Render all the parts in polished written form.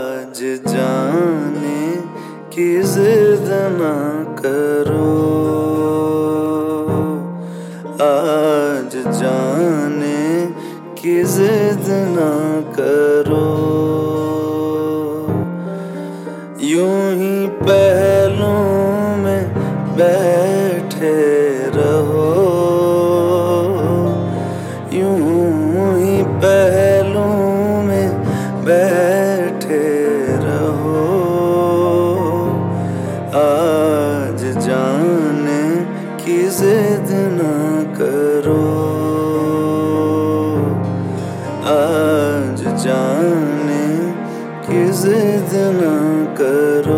आज जाने की जिद ना करो, आज जाने की जिद ना करो। यूं ही पहलों में बैठे रहो, यूं ही पहलों में बैठे रहो। आज जाने की जिद ना करो, आज जाने की जिद ना करो।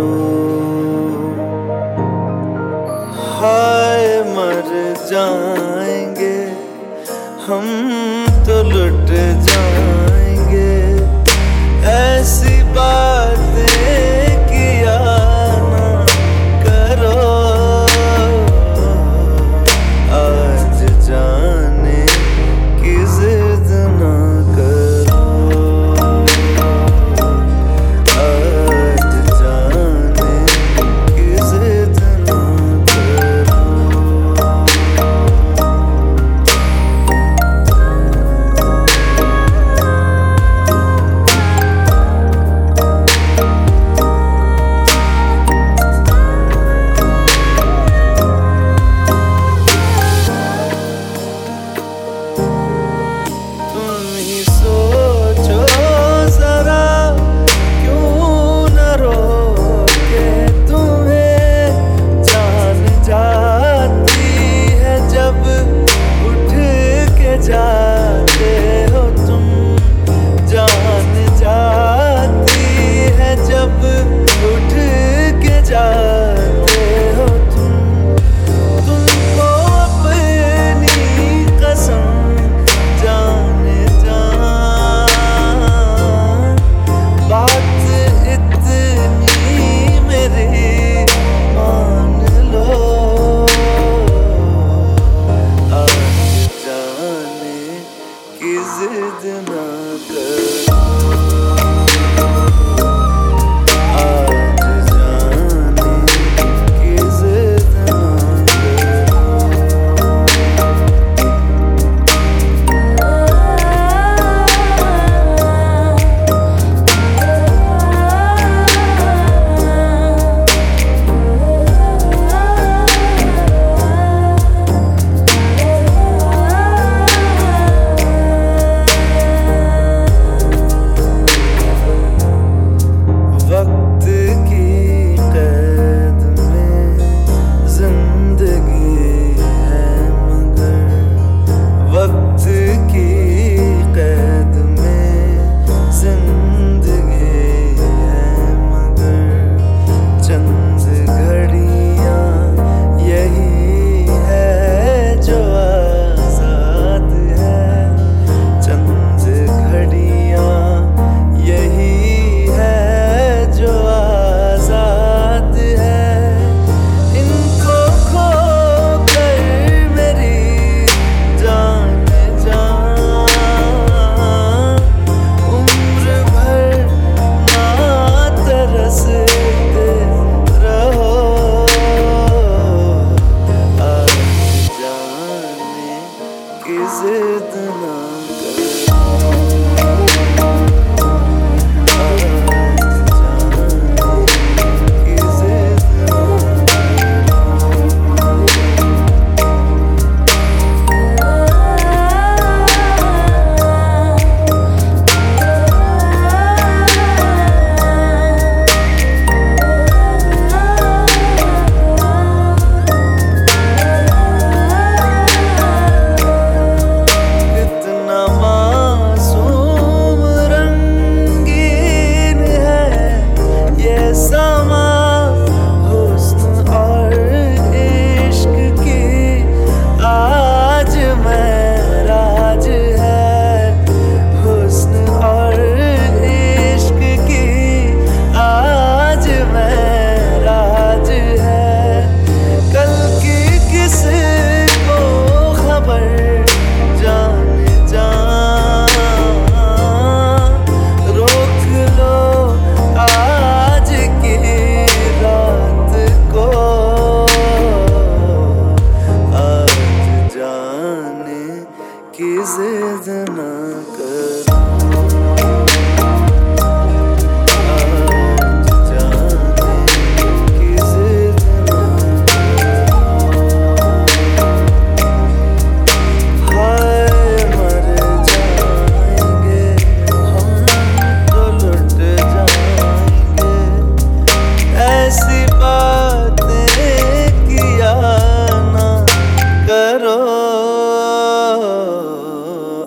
हाय मर जाएंगे हम तो लुट जाएंगे, ऐसी बातें किया ना करो। आज जाने की जिद ना करो, आज जाने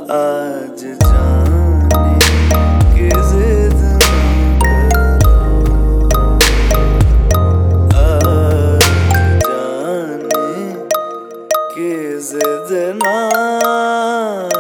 आज जाने की जिद ना करो, आज जाने की जिद ना